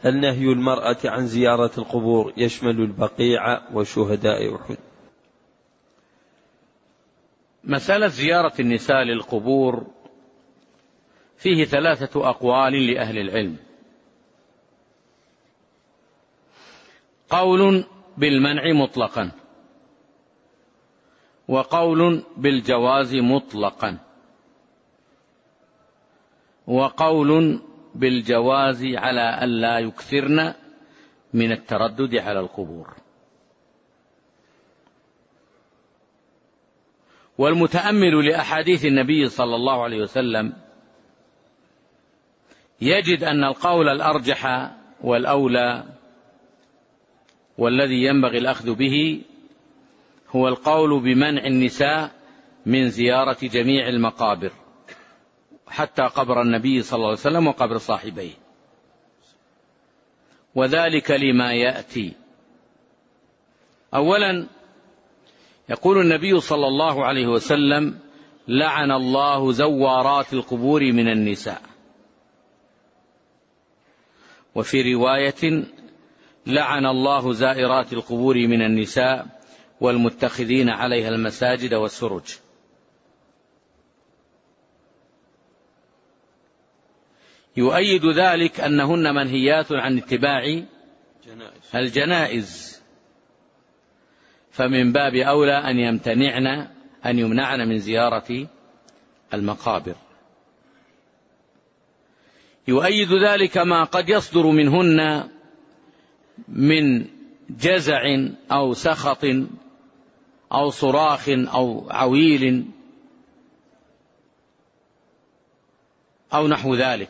النهي المرأة عن زيارة القبور يشمل البقيع وشهداء أحد. مسألة زيارة النساء للقبور فيه 3 أقوال لأهل العلم. قول بالمنع مطلقا، وقول بالجواز مطلقا، وقول بالجواز على أن لا يكثرن من التردد على القبور. والمتأمل لأحاديث النبي صلى الله عليه وسلم يجد أن القول الأرجح والأولى والذي ينبغي الأخذ به هو القول بمنع النساء من زيارة جميع المقابر حتى قبر النبي صلى الله عليه وسلم وقبر صاحبيه، وذلك لما يأتي. أولا يقول النبي صلى الله عليه وسلم: لعن الله زوارات القبور من النساء. وفي رواية: لعن الله زائرات القبور من النساء والمتخذين عليها المساجد والسرج. يؤيد ذلك أنهن منهيات عن اتباع الجنائز، فمن باب أولى أن يمنعن من زيارة المقابر. يؤيد ذلك ما قد يصدر منهن من جزع أو سخط أو صراخ أو عويل أو نحو ذلك.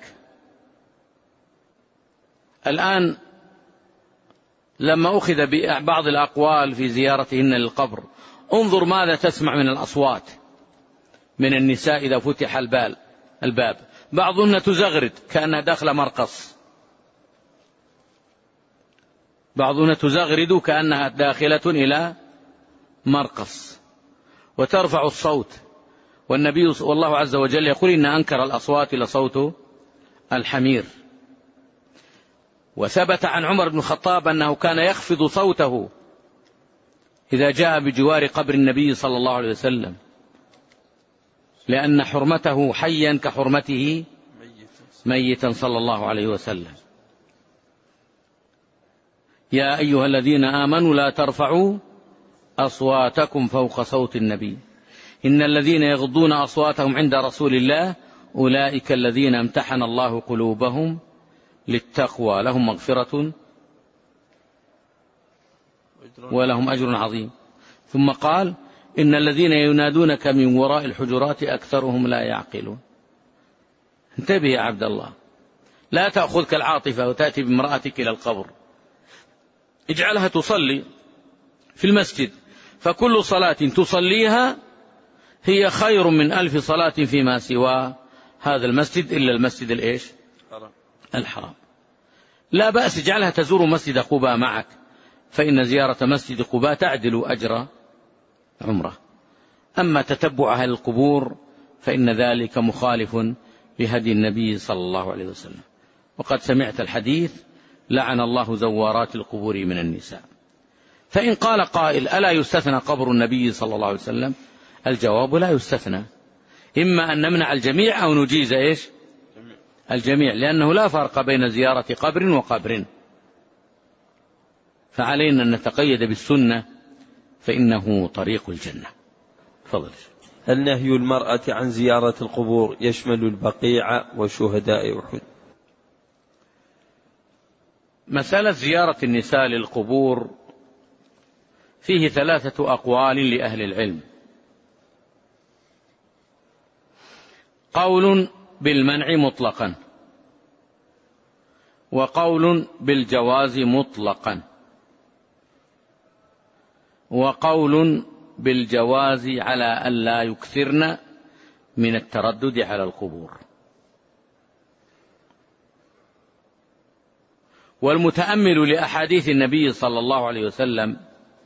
الآن لما أخذ ببعض الأقوال في زيارتهن للقبر، انظر ماذا تسمع من الأصوات من النساء إذا فتح الباب. بعضهن تزغرد كأنها داخل مرقص، بعضهن تزغرد كأنها داخلة إلى مرقص وترفع الصوت. والله عز وجل يقول: إن أنكر الأصوات لصوت الحمير. وثبت عن عمر بن الخطاب أنه كان يخفض صوته إذا جاء بجوار قبر النبي صلى الله عليه وسلم، لأن حرمته حيا كحرمته ميتا صلى الله عليه وسلم. يا أيها الذين آمنوا لا ترفعوا أصواتكم فوق صوت النبي إن الذين يغضون أصواتهم عند رسول الله أولئك الذين امتحن الله قلوبهم للتقوى لهم مغفرة ولهم أجر عظيم. ثم قال: إن الذين ينادونك من وراء الحجرات أكثرهم لا يعقلون. انتبه يا عبد الله، لا تأخذك العاطفة وتأتي بامرأتك إلى القبر، اجعلها تصلي في المسجد، فكل صلاة تصليها هي خير من 1000 صلاة فيما سوى هذا المسجد إلا المسجد الحرام. لا بأس، اجعلها تزور مسجد قباء معك، فإن زيارة مسجد قباء تعدل أجر عمره. أما تتبعها للقبور فإن ذلك مخالف لهدي النبي صلى الله عليه وسلم. وقد سمعت الحديث: لعن الله زوارات القبور من النساء. فإن قال قائل: ألا يستثنى قبر النبي صلى الله عليه وسلم؟ الجواب: لا يستثنى. إما أن نمنع الجميع أو نجيز الجميع، لأنه لا فرق بين زيارة قبر وقبر، فعلينا أن نتقيد بالسنة فإنه طريق الجنة. فضل. النهي المرأة عن زيارة القبور يشمل البقيع وشهداء أحد. مسألة زيارة النساء للقبور فيه 3 أقوال لأهل العلم. قول بالمنع مطلقا، وقول بالجواز مطلقا، وقول بالجواز على أن لا يكثرن من التردد على القبور. والمتأمل لأحاديث النبي صلى الله عليه وسلم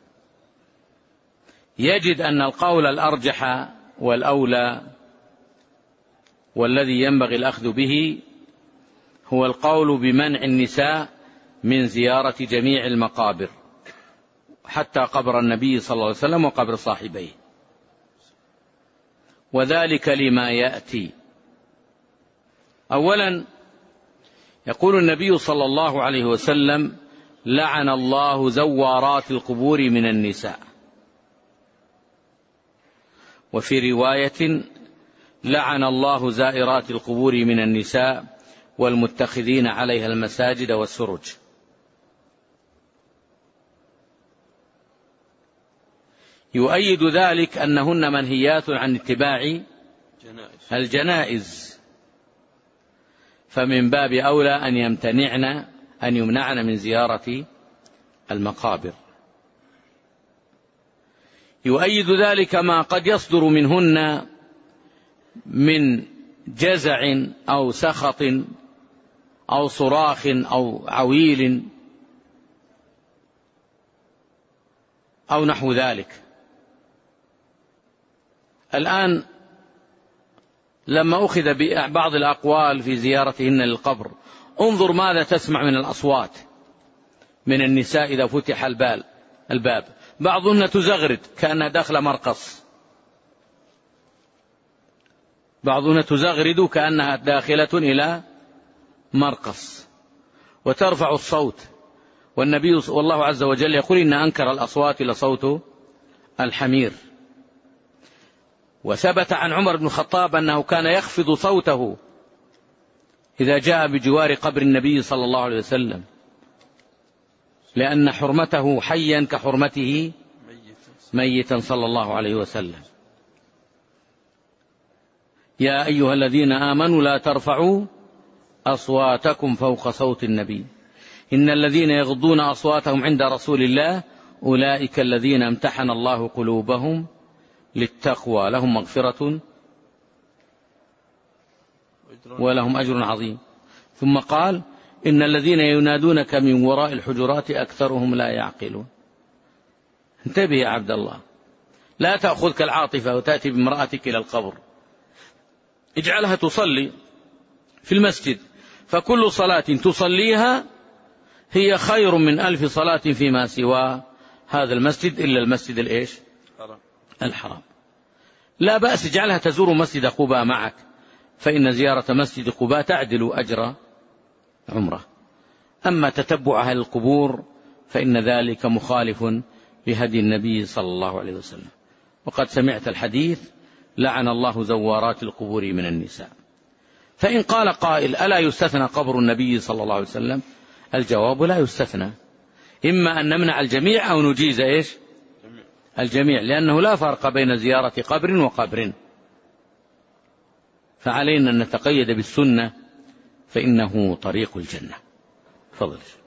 يجد أن القول الأرجح والأولى والذي ينبغي الأخذ به هو القول بمنع النساء من زيارة جميع المقابر حتى قبر النبي صلى الله عليه وسلم وقبر صاحبيه، وذلك لما يأتي. أولا يقول النبي صلى الله عليه وسلم: لعن الله زوارات القبور من النساء. وفي رواية: لعن الله زائرات القبور من النساء والمتخذين عليها المساجد والسرج. يؤيد ذلك أنهن منهيات عن اتباع الجنائز، فمن باب أولى أن يمنعن من زيارة المقابر. يؤيد ذلك ما قد يصدر منهن من جزع أو سخط أو صراخ أو عويل أو نحو ذلك. الآن لما أخذ ببعض الأقوال في زيارتهن للقبر، انظر ماذا تسمع من الأصوات من النساء إذا فتح الباب. بعضهن تزغرد كأنها داخل مرقص، بعضهن تزغرد كأنها داخلة إلى مرقص، وترفع الصوت. والله عز وجل يقول: إن أنكر الأصوات لصوت الحمير. وثبت عن عمر بن الخطاب أنه كان يخفض صوته إذا جاء بجوار قبر النبي صلى الله عليه وسلم، لأن حرمته حيا كحرمته ميتا صلى الله عليه وسلم. يا أيها الذين آمنوا لا ترفعوا أصواتكم فوق صوت النبي إن الذين يغضون أصواتهم عند رسول الله أولئك الذين امتحن الله قلوبهم للتقوى لهم مغفرة ولهم أجر عظيم. ثم قال: إن الذين ينادونك من وراء الحجرات أكثرهم لا يعقلون. انتبه يا عبد الله، لا تأخذك العاطفة وتأتي بامرأتك إلى القبر، اجعلها تصلي في المسجد، فكل صلاة تصليها هي خير من 1000 صلاة فيما سوى هذا المسجد إلا المسجد الحرام. لا بأس، اجعلها تزور مسجد قباء معك، فإن زيارة مسجد قباء تعدل أجر عمره. أما تتبع أهل القبور فإن ذلك مخالف لهدي النبي صلى الله عليه وسلم. وقد سمعت الحديث: لعن الله زوارات القبور من النساء. فإن قال قائل: ألا يستثنى قبر النبي صلى الله عليه وسلم؟ الجواب: لا يستثنى، إما أن نمنع الجميع أو نجيز الجميع، لأنه لا فرق بين زيارة قبر وقبر، فعلينا أن نتقيد بالسنة فإنه طريق الجنة. فضل.